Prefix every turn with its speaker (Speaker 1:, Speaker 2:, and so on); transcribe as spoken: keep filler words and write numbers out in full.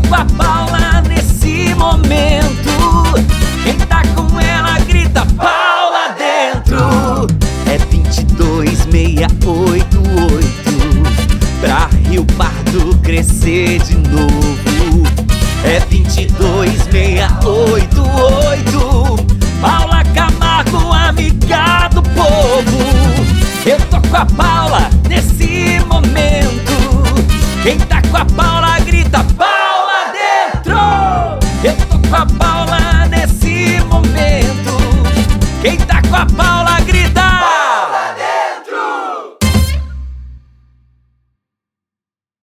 Speaker 1: com a Paula nesse momento. Quem tá com ela grita Paula dentro. É vinte e dois seis oito oito pra Rio Pardo crescer de novo. É vinte e dois seis oito oito, Paula Camargo, amiga do povo. Eu tô com a Paula